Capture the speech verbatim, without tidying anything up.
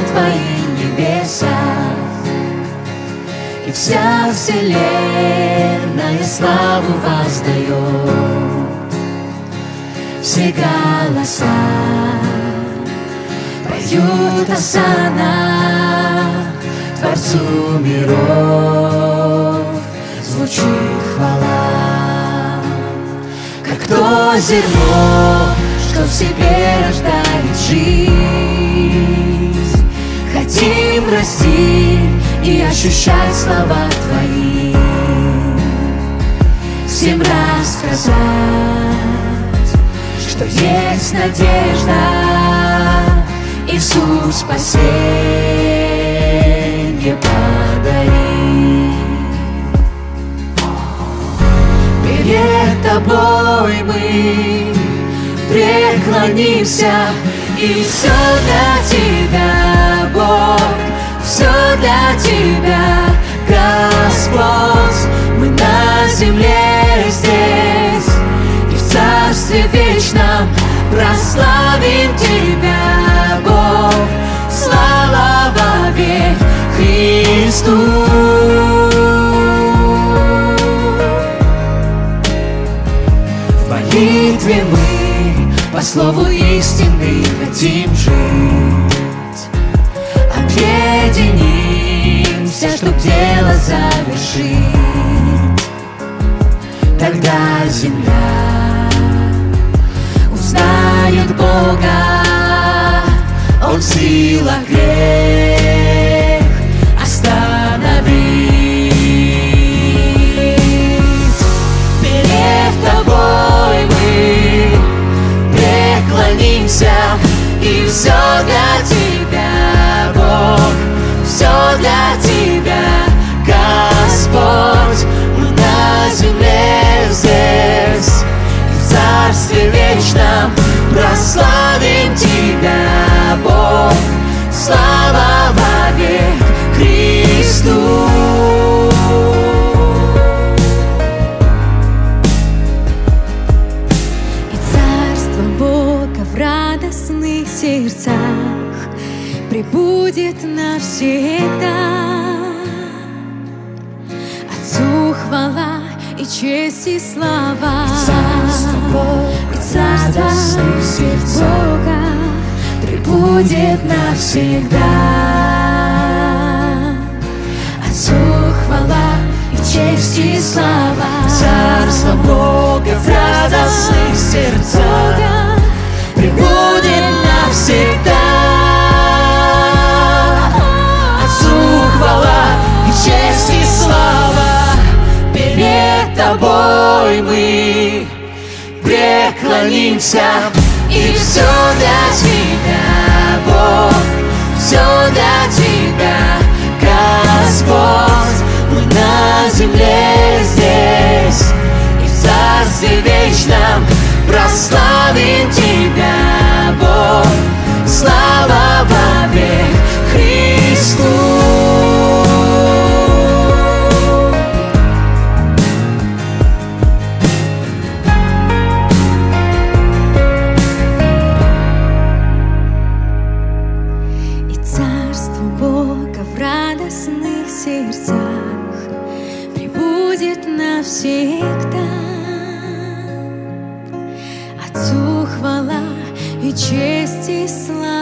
Твои небеса, и вся вселенная славу воздает. Все голоса поют осанна Творцу миров, звучит хвала. Как то зерно, что в себе рождает жизнь, хотим расти и ощущать слова Твои, всем рассказать, что есть надежда, Иисус спасенье подари. Перед Тобой мы преклонимся, и все для Тебя, Бог, все для Тебя, Господь. Мы на земле здесь и в Царстве вечном прославим Тебя, Бог. Слава вовек Христу. В молитве мы по слову истины хотим жить, объединимся, чтоб дело завершить. Тогда земля узнает Бога, Он в силах грех остановить. Перед Тобой мы преклонимся, и все для Тебя, Бог, все для Тебя, Господь. Мы на земле здесь и в Царстве вечном прославим Тебя, Бог. Слава вовек Христу. И Царство Бога в радостных сердцах пребудет навсегда. Отцу хвала и честь и слава. И Царство Бога, и Царство Бога пребудет навсегда. Отцу хвала и честь и слава. Царство Бога в радостных сердцах пребудет навсегда. Отцу хвала и честь и слава. Перед Тобой мы преклонимся, и все для Тебя, Бог, все для Тебя, Господь. Мы на земле здесь и в Царстве вечном прославим Тебя, Бог. Слава вовек Христу. Навсегда. Отцу хвала и честь и слава.